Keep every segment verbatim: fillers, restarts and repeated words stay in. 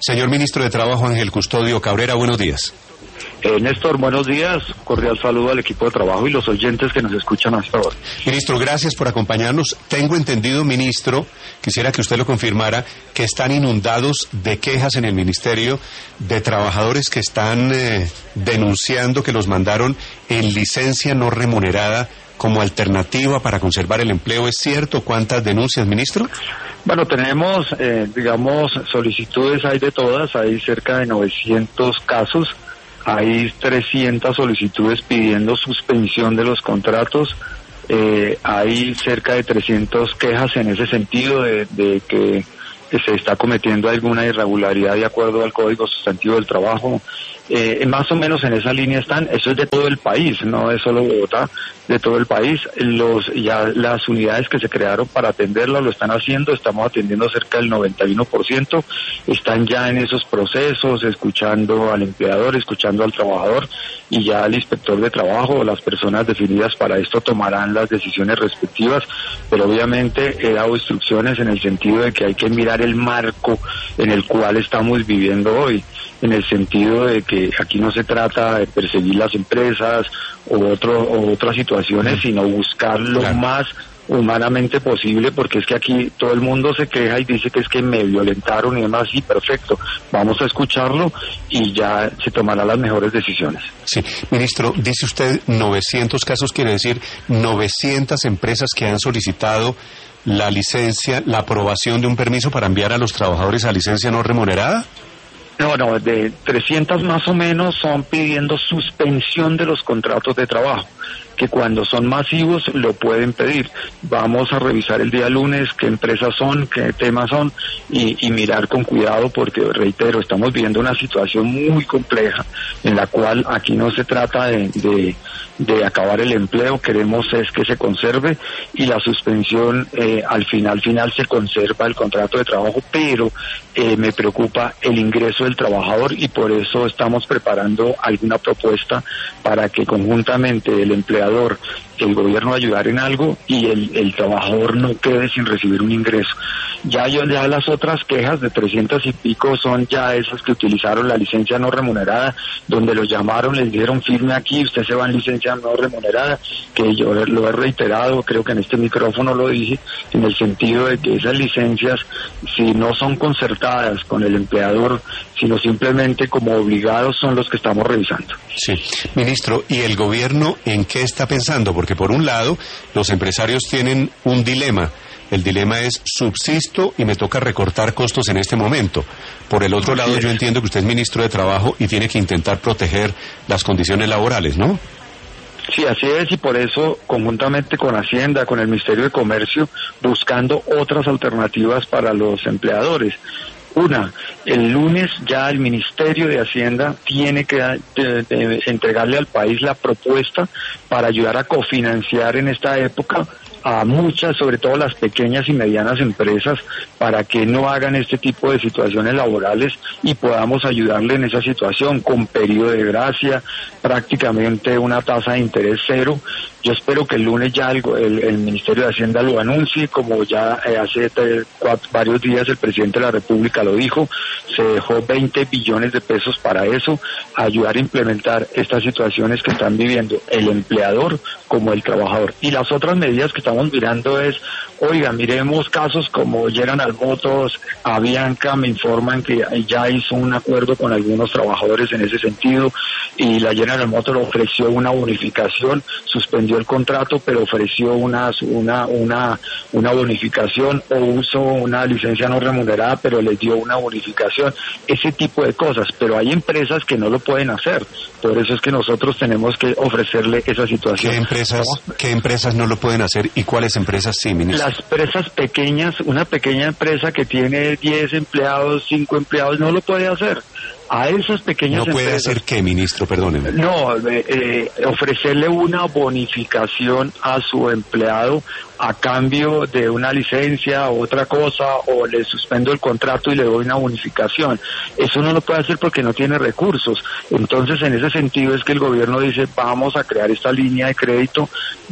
Señor Ministro de Trabajo, Ángel Custodio Cabrera, buenos días. Eh, Néstor, buenos días, cordial saludo al equipo de trabajo y los oyentes que nos escuchan hasta ahora. Ministro, gracias por acompañarnos. Tengo entendido, ministro, quisiera que usted lo confirmara, que están inundados de quejas en el ministerio de trabajadores que están eh, denunciando que los mandaron en licencia no remunerada como alternativa para conservar el empleo. ¿Es cierto? ¿Cuántas denuncias, ministro? Bueno, tenemos, eh, digamos, solicitudes, hay de todas, hay cerca de novecientos casos. Hay trescientas solicitudes pidiendo suspensión de los contratos, eh, hay cerca de trescientas quejas en ese sentido de, de que, que se está cometiendo alguna irregularidad de acuerdo al Código Sustantivo del Trabajo. Eh, más o menos en esa línea están, eso es de todo el país, no es solo Bogotá, de todo el país. Los ya las unidades que se crearon para atenderlo lo están haciendo, estamos atendiendo cerca del noventa y uno por ciento, están ya en esos procesos, escuchando al empleador, escuchando al trabajador, y ya el inspector de trabajo o las personas definidas para esto tomarán las decisiones respectivas, pero obviamente he dado instrucciones en el sentido de que hay que mirar el marco en el cual estamos viviendo hoy, en el sentido de que aquí no se trata de perseguir las empresas o, otro, o otras situaciones, sino buscar lo claro. más humanamente posible, porque es que aquí todo el mundo se queja y dice que es que me violentaron y demás. Sí, perfecto, vamos a escucharlo y ya se tomarán las mejores decisiones. Sí, ministro, dice usted novecientos casos, quiere decir novecientas empresas que han solicitado la licencia, la aprobación de un permiso para enviar a los trabajadores a licencia no remunerada. No, no, de trescientas más o menos son pidiendo suspensión de los contratos de trabajo, que cuando son masivos lo pueden pedir. Vamos a revisar el día lunes qué empresas son, qué temas son, y, y mirar con cuidado, porque, reitero, estamos viviendo una situación muy compleja, en la cual aquí no se trata de, de, de acabar el empleo, queremos es que se conserve, y la suspensión, eh, al final, final se conserva el contrato de trabajo, pero eh, me preocupa el ingreso del trabajador, y por eso estamos preparando alguna propuesta para que conjuntamente el empleador, el gobierno ayudar en algo y el, el trabajador no quede sin recibir un ingreso. Ya yo ya las otras quejas de trescientas y pico son ya esas que utilizaron la licencia no remunerada, donde los llamaron, les dijeron firme aquí, usted se va en licencia no remunerada, que yo lo he reiterado, creo que en este micrófono lo dije, en el sentido de que esas licencias, si no son concertadas con el empleador, sino simplemente como obligados, son los que estamos revisando. Sí, ministro, ¿y el gobierno en qué está pensando? Porque por un lado, los empresarios tienen un dilema. El dilema es subsisto y me toca recortar costos en este momento. Por el otro lado, yo entiendo que usted es ministro de Trabajo y tiene que intentar proteger las condiciones laborales, ¿no? Sí, así es, y por eso, conjuntamente con Hacienda, con el Ministerio de Comercio, buscando otras alternativas para los empleadores. Una, el lunes ya el Ministerio de Hacienda tiene que de, de, entregarle al país la propuesta para ayudar a cofinanciar en esta época a muchas, sobre todo las pequeñas y medianas empresas, para que no hagan este tipo de situaciones laborales y podamos ayudarle en esa situación con periodo de gracia, prácticamente una tasa de interés cero. Yo espero que el lunes ya el, el, el Ministerio de Hacienda lo anuncie, como ya eh, hace tres, cuatro, varios días el presidente de la República lo dijo, se dejó veinte billones de pesos para eso, ayudar a implementar estas situaciones que están viviendo el empleador como el trabajador. Y las otras medidas que estamos mirando es, oiga, miremos casos como General Motors, Avianca, me informan que ya hizo un acuerdo con algunos trabajadores en ese sentido, y la General Motors ofreció una bonificación, suspendió el contrato, pero ofreció una una una una bonificación, o usó una licencia no remunerada, pero les dio una bonificación, ese tipo de cosas. Pero hay empresas que no lo pueden hacer, por eso es que nosotros tenemos que ofrecerle esa situación. ¿Qué empresas, ¿qué empresas no lo pueden hacer y cuáles empresas sí, ministro? Las empresas pequeñas, una pequeña empresa que tiene diez empleados, cinco empleados, no lo puede hacer. A esas pequeñas empresas... ¿No puede empresas, hacer qué, ministro? Perdóneme. No, eh, eh, ofrecerle una bonificación a su empleado a cambio de una licencia o otra cosa, o le suspendo el contrato y le doy una bonificación. Eso no lo puede hacer porque no tiene recursos. Entonces, en ese sentido es que el gobierno dice, vamos a crear esta línea de crédito,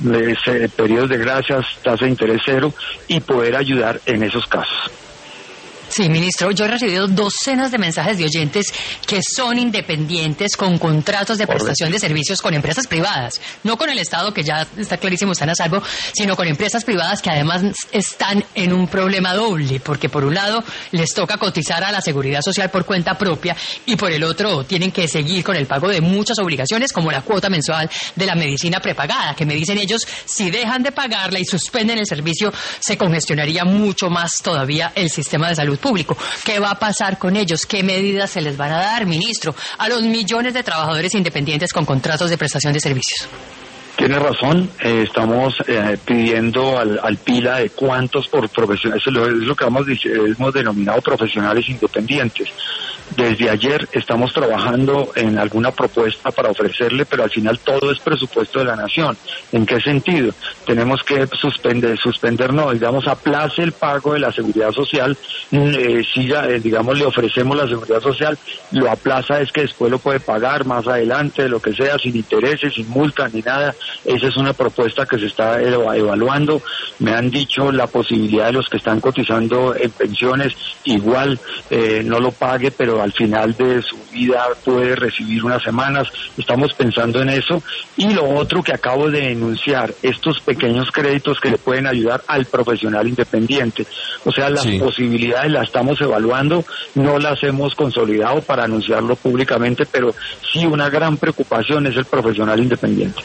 de, periodos de gracias, tasa de interés cero, y poder ayudar en esos casos. Sí, ministro, yo he recibido docenas de mensajes de oyentes que son independientes con contratos de prestación de servicios con empresas privadas, no con el Estado, que ya está clarísimo, están a salvo, sino con empresas privadas que además están en un problema doble, porque por un lado les toca cotizar a la Seguridad Social por cuenta propia y por el otro tienen que seguir con el pago de muchas obligaciones como la cuota mensual de la medicina prepagada, que me dicen ellos, si dejan de pagarla y suspenden el servicio, se congestionaría mucho más todavía el sistema de salud público. ¿Qué va a pasar con ellos? ¿Qué medidas se les van a dar, ministro, a los millones de trabajadores independientes con contratos de prestación de servicios? Tiene razón, eh, estamos eh, pidiendo al, al PILA de cuántos por profesionales, eso es lo, es lo que hemos, hemos denominado profesionales independientes. Desde ayer estamos trabajando en alguna propuesta para ofrecerle, pero al final todo es presupuesto de la nación. ¿En qué sentido? Tenemos que suspender, suspender no, digamos, aplace el pago de la seguridad social, eh, siga, eh, digamos, le ofrecemos la seguridad social, lo aplaza es que después lo puede pagar más adelante, lo que sea, sin intereses, sin multa, ni nada. Esa es una propuesta que se está evaluando. Me han dicho la posibilidad de los que están cotizando en pensiones, igual eh, no lo pague, pero al final de su vida puede recibir unas semanas. Estamos pensando en eso. Y lo otro que acabo de denunciar, estos pequeños créditos que le pueden ayudar al profesional independiente. O sea, las sí. posibilidades las estamos evaluando, no las hemos consolidado para anunciarlo públicamente, pero sí una gran preocupación es el profesional independiente.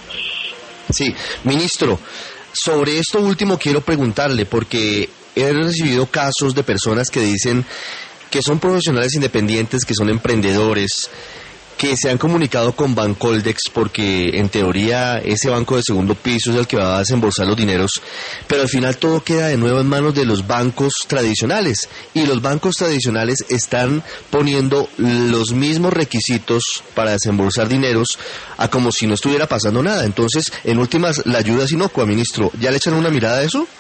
Sí, ministro, sobre esto último quiero preguntarle, porque he recibido casos de personas que dicen que son profesionales independientes, que son emprendedores, que se han comunicado con Bancoldex porque en teoría ese banco de segundo piso es el que va a desembolsar los dineros, pero al final todo queda de nuevo en manos de los bancos tradicionales, y los bancos tradicionales están poniendo los mismos requisitos para desembolsar dineros a como si no estuviera pasando nada. Entonces, en últimas, la ayuda es inocua, ministro. ¿Ya le echan una mirada a eso?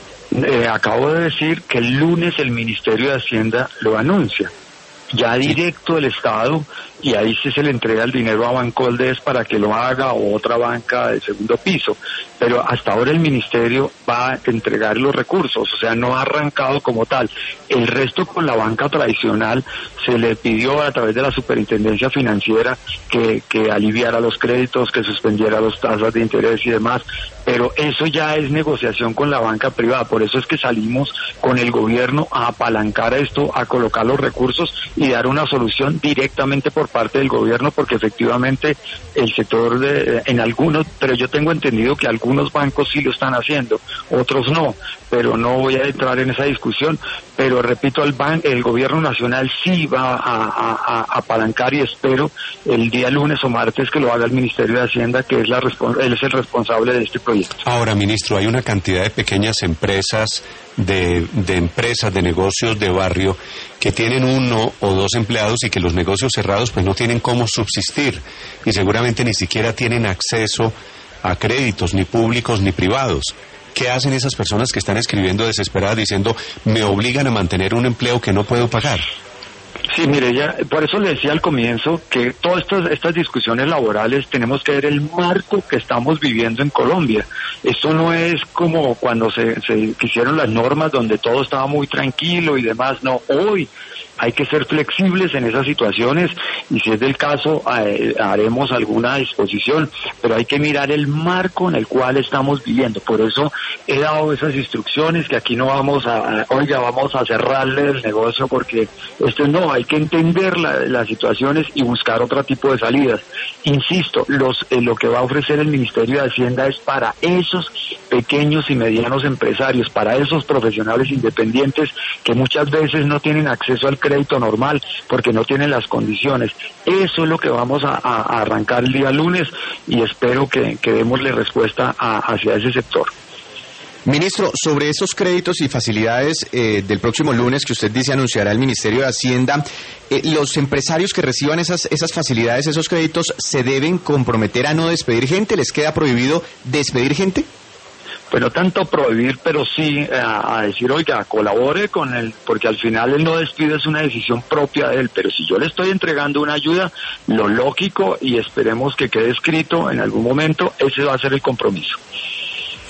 Eh, acabo de decir que el lunes el Ministerio de Hacienda lo anuncia. Ya directo del Estado, y ahí sí se le entrega el dinero a Bancoldex para que lo haga, o otra banca de segundo piso, pero hasta ahora el Ministerio va a entregar los recursos, o sea, no ha arrancado como tal. El resto con la banca tradicional se le pidió a través de la Superintendencia Financiera que, que aliviara los créditos, que suspendiera las tasas de interés y demás, pero eso ya es negociación con la banca privada. Por eso es que salimos con el gobierno a apalancar esto, a colocar los recursos y dar una solución directamente por parte del gobierno, porque efectivamente el sector de, en algunos, pero yo tengo entendido que algunos bancos sí lo están haciendo, otros no, pero no voy a entrar en esa discusión. Pero repito, el ban, el gobierno nacional sí va a, a, a apalancar, y espero el día lunes o martes que lo haga el Ministerio de Hacienda, que es la él es el responsable de este proyecto. Ahora, ministro, hay una cantidad de pequeñas empresas, de, de empresas, de negocios de barrio que tienen uno o dos empleados y que los negocios cerrados pues no tienen cómo subsistir, y seguramente ni siquiera tienen acceso a créditos, ni públicos ni privados. ¿Qué hacen esas personas que están escribiendo desesperadas diciendo, me obligan a mantener un empleo que no puedo pagar? Sí, mire, ya, por eso le decía al comienzo que todas estas, estas discusiones laborales tenemos que ver el marco que estamos viviendo en Colombia. Esto no es como cuando se, se hicieron las normas donde todo estaba muy tranquilo y demás. No, hoy hay que ser flexibles en esas situaciones, y si es del caso eh, haremos alguna disposición, pero hay que mirar el marco en el cual estamos viviendo. Por eso he dado esas instrucciones, que aquí no vamos a, a oiga, vamos a cerrarle el negocio, porque esto no, hay que entender la, las situaciones y buscar otro tipo de salidas. Insisto, los eh, lo que va a ofrecer el Ministerio de Hacienda es para esos pequeños y medianos empresarios, para esos profesionales independientes que muchas veces no tienen acceso al crédito normal porque no tienen las condiciones. Eso es lo que vamos a, a, a arrancar el día lunes, y espero que, que démosle respuesta a, hacia ese sector. Ministro, sobre esos créditos y facilidades eh, del próximo lunes que usted dice anunciará el Ministerio de Hacienda, eh, ¿los empresarios que reciban esas, esas facilidades, esos créditos, se deben comprometer a no despedir gente? ¿Les queda prohibido despedir gente? Pues no tanto prohibir, pero sí a, a decir, oiga, colabore con él, porque al final el no despido es una decisión propia de él, pero si yo le estoy entregando una ayuda, lo lógico, y esperemos que quede escrito en algún momento, ese va a ser el compromiso.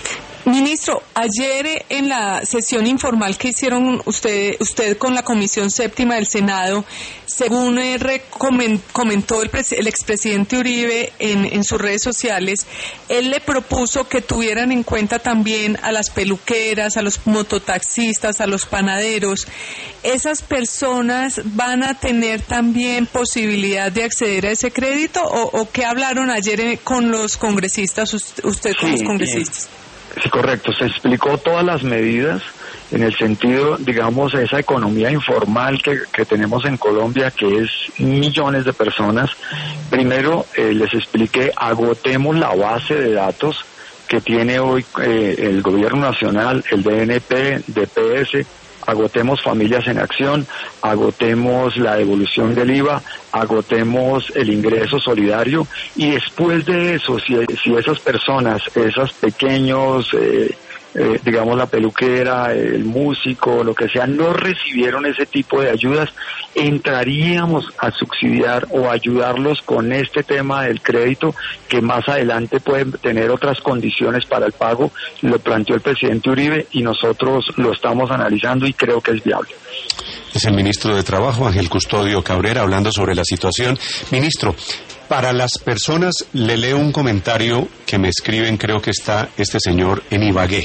Ministro, ayer en la sesión informal que hicieron usted usted con la Comisión Séptima del Senado, según eh, comentó el, el expresidente Uribe en, en sus redes sociales, él le propuso que tuvieran en cuenta también a las peluqueras, a los mototaxistas, a los panaderos. ¿Esas personas van a tener también posibilidad de acceder a ese crédito o, o qué hablaron ayer con los congresistas, usted, usted con sí, los congresistas? Sí. Sí, correcto. Se explicó todas las medidas en el sentido, digamos, de esa economía informal que, que tenemos en Colombia, que es millones de personas. Primero, eh, les expliqué, agotemos la base de datos que tiene hoy eh, el Gobierno Nacional, el D N P, D P S, agotemos Familias en Acción, agotemos la devolución del I V A, agotemos el ingreso solidario y después de eso, si, si esas personas, esos pequeños, eh, eh, digamos la peluquera, el músico, lo que sea, no recibieron ese tipo de ayudas, entraríamos a subsidiar o ayudarlos con este tema del crédito que más adelante pueden tener otras condiciones para el pago. Lo planteó el presidente Uribe y nosotros lo estamos analizando y creo que es viable. Es el ministro de Trabajo, Ángel Custodio Cabrera, hablando sobre la situación. Ministro, para las personas, le leo un comentario que me escriben, creo que está este señor en Ibagué.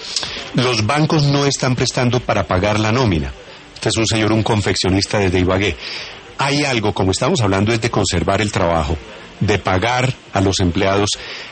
Los bancos no están prestando para pagar la nómina. Este es un señor, un confeccionista desde Ibagué. Hay algo, como estamos hablando, es de conservar el trabajo, de pagar a los empleados.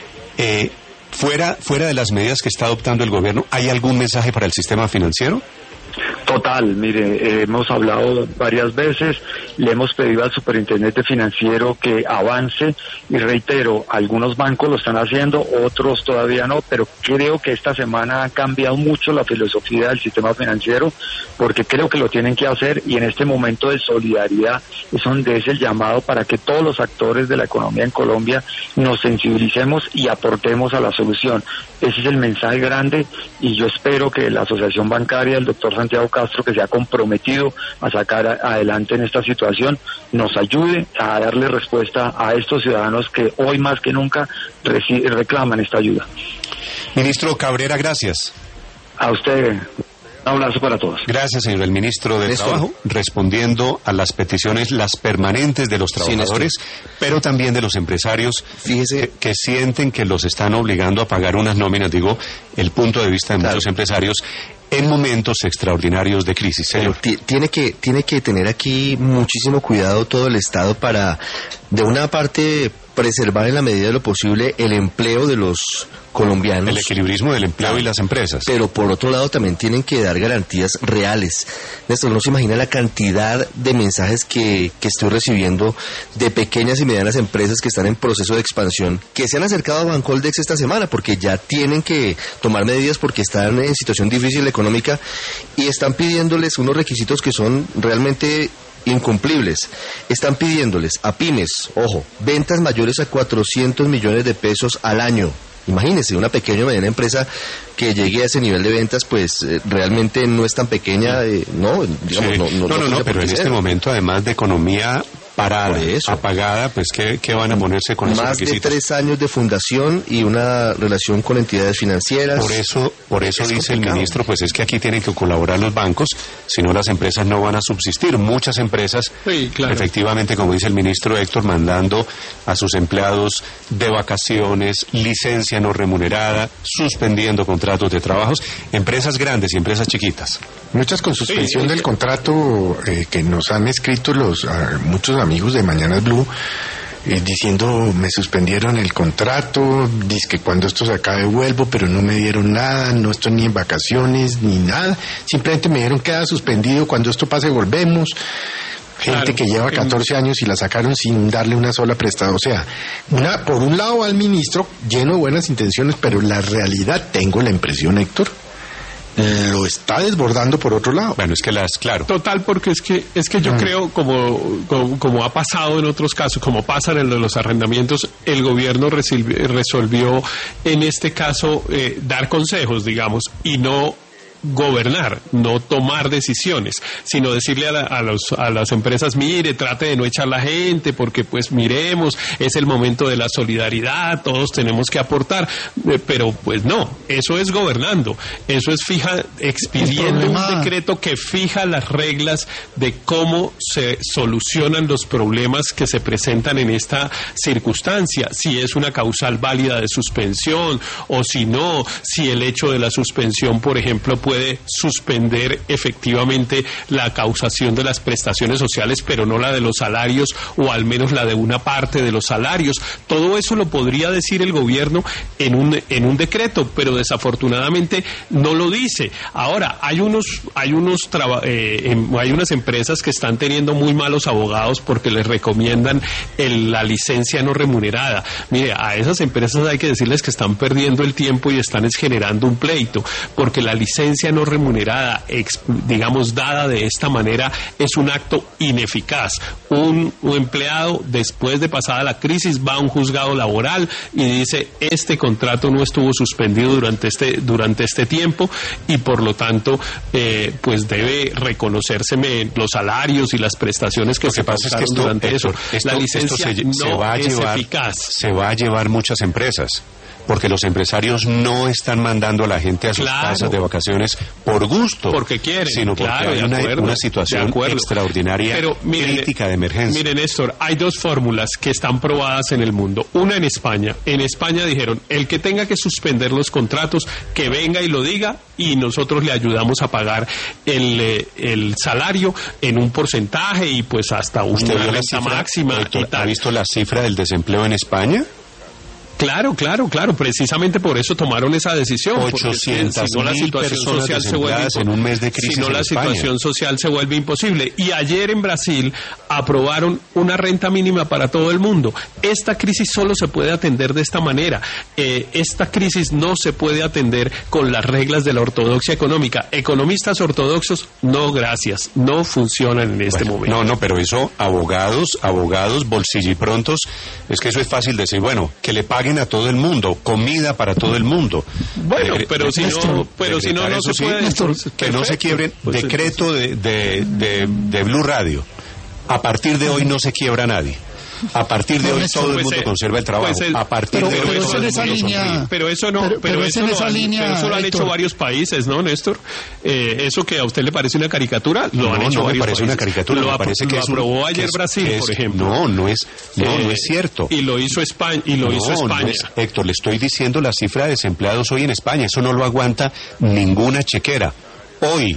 Eh, fuera, fuera de las medidas que está adoptando el gobierno, ¿hay algún mensaje para el sistema financiero? Total, mire, eh, hemos hablado varias veces, le hemos pedido al superintendente financiero que avance y reitero, algunos bancos lo están haciendo, otros todavía no, pero creo que esta semana ha cambiado mucho la filosofía del sistema financiero porque creo que lo tienen que hacer y en este momento de solidaridad es donde es el llamado para que todos los actores de la economía en Colombia nos sensibilicemos y aportemos a la solución. Ese es el mensaje grande y yo espero que la Asociación Bancaria, el doctor Santiago Castro, que se ha comprometido a sacar a, adelante en esta situación, nos ayude a darle respuesta a estos ciudadanos que hoy más que nunca reci- reclaman esta ayuda. Ministro Cabrera, gracias. A usted. Un abrazo para todos. Gracias, señor el ministro de Néstor. Trabajo, respondiendo a las peticiones, las permanentes de los trabajadores, sí, pero también de los empresarios. Fíjese que, que sienten que los están obligando a pagar unas nóminas, digo, el punto de vista de claro. muchos empresarios en momentos extraordinarios de crisis. Señor. T- tiene que tiene que tener aquí muchísimo cuidado todo el Estado para, de una parte, preservar en la medida de lo posible el empleo de los colombianos. El equilibrismo del empleo y las empresas. Pero por otro lado también tienen que dar garantías reales. Néstor, no se imagina la cantidad de mensajes que, que estoy recibiendo de pequeñas y medianas empresas que están en proceso de expansión, que se han acercado a Bancoldex esta semana porque ya tienen que tomar medidas porque están en situación difícil económica y están pidiéndoles unos requisitos que son realmente incumplibles. Están pidiéndoles a pymes, ojo, ventas mayores a cuatrocientos millones de pesos al año. Imagínense, una pequeña o mediana empresa que llegue a ese nivel de ventas, pues eh, realmente no es tan pequeña, eh, no, digamos, sí. no, no, no, no, no, no pero en este momento, además de economía parada, apagada, pues ¿qué, qué van a ponerse con esos requisitos? Más de tres años de fundación y una relación con entidades financieras. Por eso, por eso dice complicado. El ministro, pues es que aquí tienen que colaborar los bancos, si no las empresas no van a subsistir. Muchas empresas, sí, claro. efectivamente, como dice el ministro Héctor, mandando a sus empleados de vacaciones, licencia no remunerada, suspendiendo contratos de trabajos, empresas grandes y empresas chiquitas. Muchas con suspensión sí, del contrato eh, que nos han escrito los uh, muchos amigos de Mañanas Blue eh, diciendo me suspendieron el contrato, dice que cuando esto se acabe vuelvo, pero no me dieron nada, no estoy ni en vacaciones ni nada, simplemente me dieron queda suspendido, cuando esto pase volvemos. Gente claro, que lleva catorce años y la sacaron sin darle una sola prestada. O sea, una, por un lado al ministro lleno de buenas intenciones, pero la realidad, tengo la impresión, Héctor, lo está desbordando por otro lado. Bueno, es que las, claro. Total, porque es que es que yo mm. creo, como, como como ha pasado en otros casos, como pasa en el de los arrendamientos, el gobierno resolvió, resolvió en este caso eh, dar consejos, digamos, y no gobernar, no tomar decisiones, sino decirle a, la, a, los, a las empresas, mire, trate de no echar la gente, porque pues miremos, es el momento de la solidaridad, todos tenemos que aportar, eh, pero pues no, eso es gobernando, eso es fija, expidiendo un decreto que fija las reglas de cómo se solucionan los problemas que se presentan en esta circunstancia, si es una causal válida de suspensión o si no, si el hecho de la suspensión, por ejemplo, puede suspender efectivamente la causación de las prestaciones sociales, pero no la de los salarios, o al menos la de una parte de los salarios. Todo eso lo podría decir el gobierno en un en un decreto, pero desafortunadamente no lo dice. Ahora, hay unos hay unos traba, eh, em, hay unas empresas que están teniendo muy malos abogados porque les recomiendan el, la licencia no remunerada. Mire, a esas empresas hay que decirles que están perdiendo el tiempo y están es generando un pleito, porque la licencia no remunerada, ex, digamos, dada de esta manera, es un acto ineficaz. Un, un empleado, después de pasada la crisis, va a un juzgado laboral y dice, este contrato no estuvo suspendido durante este durante este tiempo y por lo tanto, eh, pues debe reconocérseme los salarios y las prestaciones que, lo que se pasa es que esto, durante Héctor, eso. Esto, la licencia esto se, no se va a es llevar, eficaz. Se va a llevar muchas empresas, porque los empresarios no están mandando a la gente a sus claro. casas de vacaciones por gusto, porque quieren, sino porque claro, hay una, una situación extraordinaria, pero, miren, crítica de emergencia. Miren, Néstor, hay dos fórmulas que están probadas en el mundo. Una en España. En España dijeron, el que tenga que suspender los contratos, que venga y lo diga, y nosotros le ayudamos a pagar el, eh, el salario en un porcentaje y pues hasta una renta máxima. Héctor, ¿ha visto la cifra del desempleo en España? Claro, claro, claro. Precisamente por eso tomaron esa decisión. ochocientas si no, la mil situación personas social se vuelve en un mes de crisis si no, la en España. situación social se vuelve imposible. Y ayer en Brasil aprobaron una renta mínima para todo el mundo. Esta crisis solo se puede atender de esta manera. Eh, esta crisis no se puede atender con las reglas de la ortodoxia económica. Economistas ortodoxos, no gracias, no funcionan en este bueno, momento. No, no, pero eso, abogados, abogados, bolsilliprontos, es que eso es fácil decir, bueno, que le paguen a todo el mundo, comida para todo el mundo. Bueno, eh, pero si no, pero si no, no se puede. Néstor, que no se quiebren. Pues decreto de, de, de, de Blue Radio. A partir de hoy no se quiebra nadie. A partir de hoy todo el mundo conserva el trabajo. A partir de hoy todo el mundo sonríe. Pero eso no, pero eso lo han hecho varios países, ¿no, Néstor? Eh, eso que a usted le parece una caricatura, lo han hecho varios países. No, no me parece una caricatura, me parece que lo aprobó ayer Brasil, por ejemplo. No, no es, no, no es cierto. Y lo hizo España, y lo hizo España. Héctor, le estoy diciendo la cifra de desempleados hoy en España, eso no lo aguanta ninguna chequera. Hoy,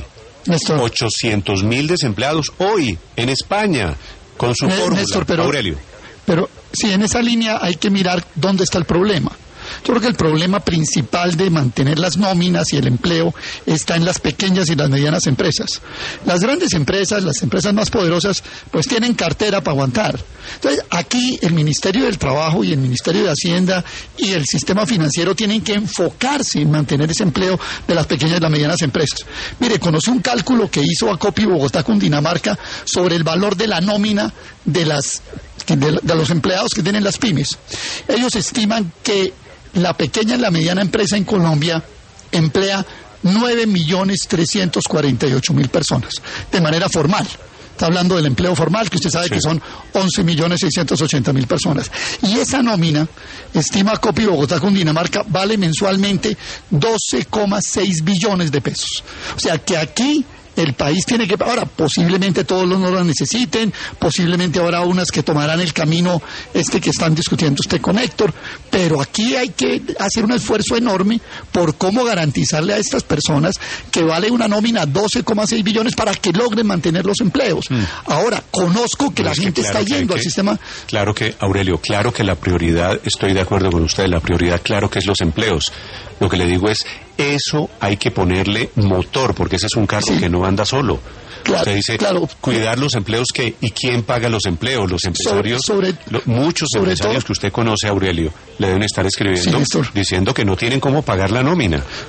ochocientos mil desempleados hoy en España, con su fórmula. Néstor, pero, Aurelio. Pero sí, en esa línea hay que mirar dónde está el problema. Yo creo que el problema principal de mantener las nóminas y el empleo está en las pequeñas y las medianas empresas. Las grandes empresas, las empresas más poderosas, pues tienen cartera para aguantar. Entonces, aquí el Ministerio del Trabajo y el Ministerio de Hacienda y el sistema financiero tienen que enfocarse en mantener ese empleo de las pequeñas y las medianas empresas. Mire, conocí un cálculo que hizo Acopi Bogotá Cundinamarca sobre el valor de la nómina de las de, de los empleados que tienen las pymes. Ellos estiman que la pequeña y la mediana empresa en Colombia emplea nueve millones trescientos cuarenta y ocho mil personas de manera formal. Está hablando del empleo formal, que usted sabe sí. que son once millones seiscientos ochenta mil personas. Y esa nómina, estima Acopi Bogotá Cundinamarca, vale mensualmente doce coma seis billones de pesos. O sea que aquí el país tiene que... Ahora, posiblemente todos no lo necesiten, posiblemente habrá unas que tomarán el camino este que están discutiendo usted con Héctor, pero aquí hay que hacer un esfuerzo enorme por cómo garantizarle a estas personas que vale una nómina doce coma seis billones para que logren mantener los empleos. Mm. Ahora, conozco que no, la gente que claro está yendo que, al sistema... Claro que, Aurelio, claro que la prioridad, estoy de acuerdo con usted, la prioridad claro que es los empleos. Lo que le digo es, eso hay que ponerle motor, porque ese es un carro sí. que no anda solo. Claro, usted dice, claro. cuidar los empleos, que ¿y quién paga los empleos? Los empresarios, sobre, sobre, lo, muchos sobre empresarios todo, que usted conoce, Aurelio, le deben estar escribiendo sí, diciendo que no tienen cómo pagar la nómina.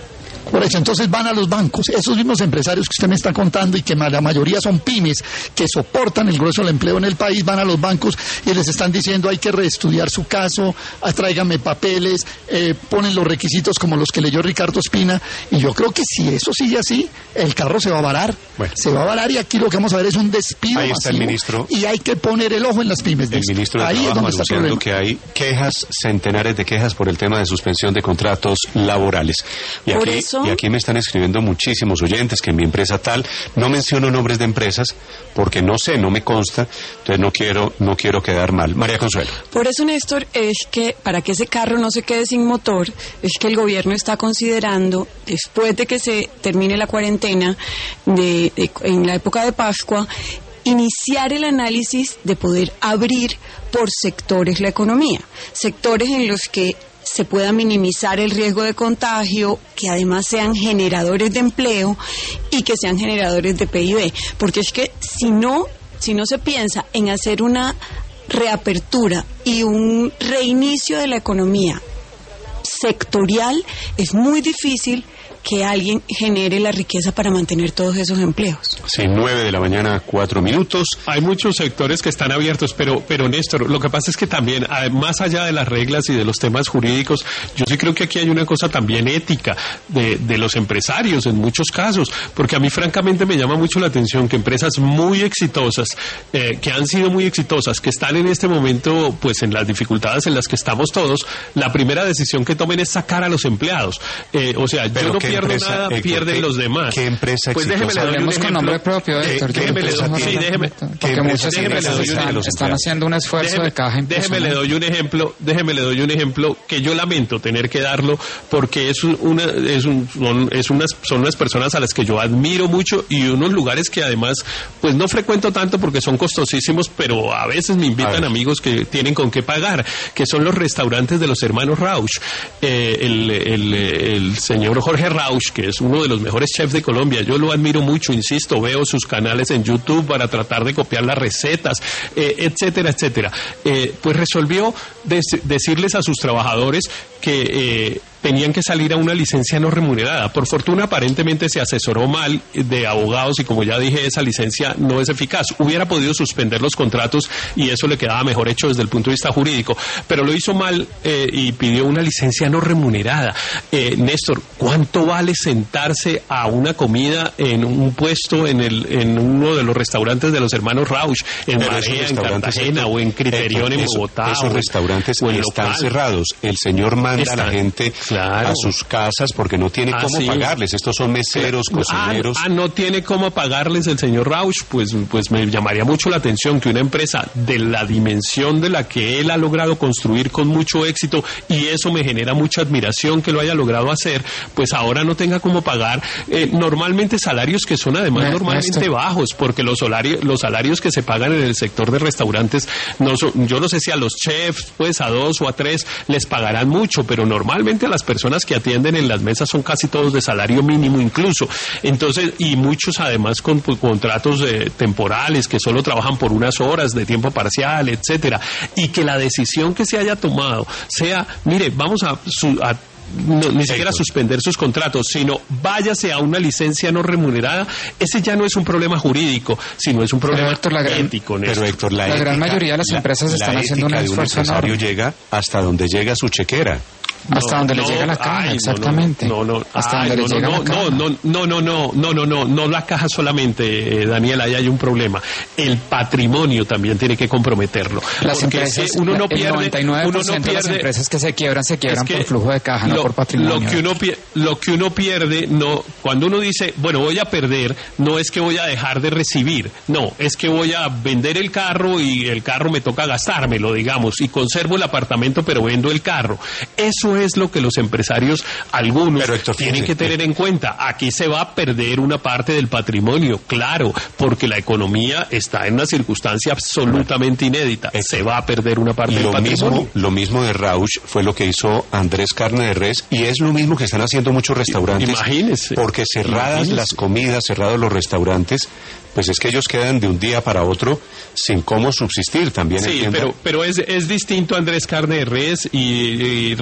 Por eso, entonces van a los bancos. Esos mismos empresarios que usted me está contando y que la mayoría son pymes, que soportan el grueso del empleo en el país, van a los bancos y les están diciendo hay que reestudiar su caso, tráigame papeles, eh, ponen los requisitos como los que leyó Ricardo Espina, y yo creo que si eso sigue así, el carro se va a varar. Bueno. Se va a varar y aquí lo que vamos a ver es un despido ahí está masivo, el ministro, y hay que poner el ojo en las pymes. El ministro de ahí Trabajo es donde está el anunciando problema. que hay quejas, centenares de quejas por el tema de suspensión de contratos laborales. Y por aquí, eso... y aquí me están escribiendo muchísimos oyentes que en mi empresa tal, no menciono nombres de empresas porque no sé, no me consta, entonces no quiero, no quiero quedar mal. María Consuelo. Por eso, Néstor, es que para que ese carro no se quede sin motor, es que el gobierno está considerando, después de que se termine la cuarentena, de, de, en la época de Pascua, iniciar el análisis de poder abrir por sectores la economía, sectores en los que se pueda minimizar el riesgo de contagio, que además sean generadores de empleo y que sean generadores de P I B, porque es que si no, si no se piensa en hacer una reapertura y un reinicio de la economía sectorial, es muy difícil que alguien genere la riqueza para mantener todos esos empleos. Sí, nueve de la mañana, cuatro minutos. Hay muchos sectores que están abiertos, pero, pero Néstor, lo que pasa es que también, más allá de las reglas y de los temas jurídicos, yo sí creo que aquí hay una cosa también ética de, de los empresarios en muchos casos, porque a mí francamente me llama mucho la atención que empresas muy exitosas, eh, que han sido muy exitosas, que están en este momento pues en las dificultades en las que estamos todos, la primera decisión que tomen es sacar a los empleados. Eh, o sea, pero yo no pierdo empresa, nada, Héctor, pierden ¿qué, los demás. ¿Qué empresa pues exitosa? déjeme le doy un con ejemplo. nombre propio, Héctor. Eh, déjeme le doy, sí, déjeme, porque muchas empresas están, están haciendo un esfuerzo déjeme, de caja déjeme le doy un ejemplo, déjeme le doy un ejemplo que yo lamento tener que darlo porque es una es un son es unas son unas personas a las que yo admiro mucho y unos lugares que además pues no frecuento tanto porque son costosísimos, pero a veces me invitan amigos que tienen con qué pagar, que son los restaurantes de los hermanos Rauch. Eh, el, el, el señor Jorge Rauch, que es uno de los mejores chefs de Colombia, yo lo admiro mucho, insisto, veo sus canales en YouTube para tratar de copiar las recetas, eh, etcétera, etcétera. Eh, pues resolvió des- decirles a sus trabajadores que eh, tenían que salir a una licencia no remunerada. Por fortuna, aparentemente se asesoró mal de abogados y, como ya dije, esa licencia no es eficaz. Hubiera podido suspender los contratos y eso le quedaba mejor hecho desde el punto de vista jurídico, pero lo hizo mal eh, y pidió una licencia no remunerada. Eh, Néstor, ¿cuánto vale sentarse a una comida en un puesto en el en uno de los restaurantes de los hermanos Rauch, en Pero Marea, en Cartagena, esto, o en Criterion, en eso, Bogotá? Esos o, restaurantes o en están local. cerrados. El señor manda Están, a la gente claro. a sus casas porque no tiene Ah, cómo sí. pagarles. Estos son meseros, cocineros. Ah, ah, no tiene cómo pagarles el señor Rauch, pues, pues me llamaría mucho la atención que una empresa de la dimensión de la que él ha logrado construir con mucho éxito, y eso me genera mucha admiración que lo haya logrado hacer, pues ahora no tenga cómo pagar eh, normalmente salarios que son además Me- normalmente Néstor. bajos, porque los salarios, los salarios que se pagan en el sector de restaurantes, no son, yo no sé si a los chefs, pues a dos o a tres les pagarán mucho, pero normalmente a las personas que atienden en las mesas son casi todos de salario mínimo incluso. Entonces, y muchos además con pues, contratos eh, temporales que solo trabajan por unas horas de tiempo parcial, etcétera, y que la decisión que se haya tomado sea, mire, vamos a, su, a No, ni siquiera suspender sus contratos, sino váyase a una licencia no remunerada. Ese ya no es un problema jurídico, sino es un problema Héctor, la gran- ético. Pero Néstor. Héctor, la, La gran ética- mayoría de las la- empresas la están haciendo un ética de esfuerzo empresario enorme. llega hasta donde llega su chequera. Hasta donde le llega la caja, ay, no, exactamente. No, no, no, Hasta ay, donde no, le llega no, la caja. no, no, no, no, no, no, no, no, no la caja solamente, eh, Daniel, ahí hay un problema. El patrimonio también tiene que comprometerlo. Las Porque empresas, si uno no el pierde, noventa y nueve uno por no ciento de las pierde- empresas que se quiebran, se quiebran es que por flujo de caja, no lo, por patrimonio. Lo que uno pie- lo que uno pierde, no, cuando uno dice, bueno, voy a perder, no es que voy a dejar de recibir, no, es que voy a vender el carro y el carro me toca gastármelo, digamos, y conservo el apartamento pero vendo el carro. Eso es lo que los empresarios, algunos, Pero, Héctor, tienen fíjese, que tener en cuenta. Aquí se va a perder una parte del patrimonio, claro, porque la economía está en una circunstancia absolutamente inédita. Héctor, Se va a perder una parte Y del lo patrimonio. mismo, lo mismo de Rauch fue lo que hizo Andrés Carne de Res, y es lo mismo que están haciendo muchos restaurantes. Imagínese. Porque cerradas Imagínese. las comidas, cerrados los restaurantes, pues es que ellos quedan de un día para otro sin cómo subsistir. También Sí, entienda- pero, pero es, es distinto Andrés Carne de Res y, y Rauch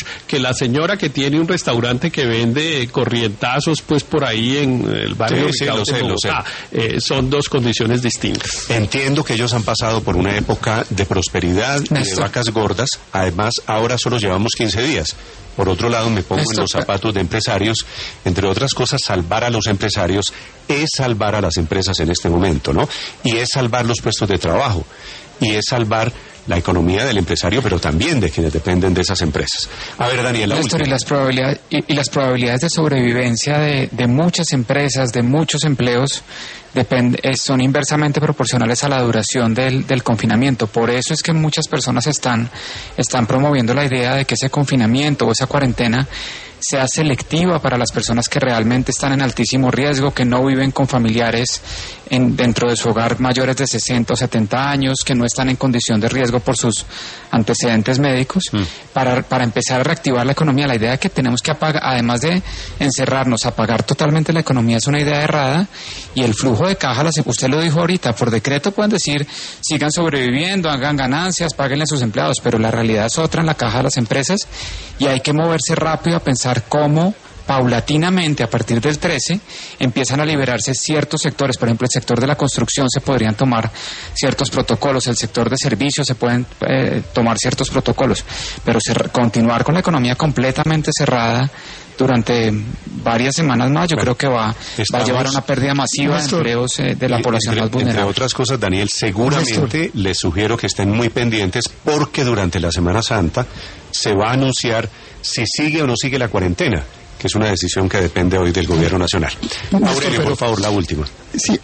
push, que la señora que tiene un restaurante que vende corrientazos, pues por ahí en el barrio Sí, sí, lo sé, lo sé. eh, son dos condiciones distintas. Entiendo que ellos han pasado por una época de prosperidad y de Néstor. vacas gordas. Además, ahora solo llevamos quince días. Por otro lado, me pongo en Néstor, los zapatos de empresarios. Entre otras cosas, salvar a los empresarios es salvar a las empresas en este momento, ¿no? Y es salvar los puestos de trabajo. Y es salvar la economía del empresario, pero también de quienes dependen de esas empresas. A ver, Daniel, la Néstor, y última. las probabilidades y, y las probabilidades de sobrevivencia de, de muchas empresas, de muchos empleos, depende, eh, son inversamente proporcionales a la duración del, del confinamiento. Por eso es que muchas personas están, están promoviendo la idea de que ese confinamiento o esa cuarentena sea selectiva para las personas que realmente están en altísimo riesgo, que no viven con familiares en, dentro de su hogar mayores de sesenta o setenta años, que no están en condición de riesgo por sus antecedentes médicos, mm. para, para empezar a reactivar la economía. La idea de que tenemos que apagar, además de encerrarnos, apagar totalmente la economía es una idea errada, y el flujo de caja, usted lo dijo ahorita, por decreto pueden decir, sigan sobreviviendo, hagan ganancias, páguenle a sus empleados, pero la realidad es otra en la caja de las empresas, y hay que moverse rápido a pensar cómo paulatinamente a partir del trece empiezan a liberarse ciertos sectores. Por ejemplo, el sector de la construcción se podrían tomar ciertos protocolos, el sector de servicios se pueden eh, tomar ciertos protocolos, pero cer- continuar con la economía completamente cerrada durante varias semanas más, yo bueno, creo que va, va a llevar a una pérdida masiva Néstor, de empleos eh, de la población entre, más vulnerable. Entre otras cosas, Daniel, seguramente Néstor. Les sugiero que estén muy pendientes, porque durante la Semana Santa se va a anunciar si sigue o no sigue la cuarentena, que es una decisión que depende hoy del Gobierno Nacional. Néstor, Aurelio, pero, por favor, la última. Sí,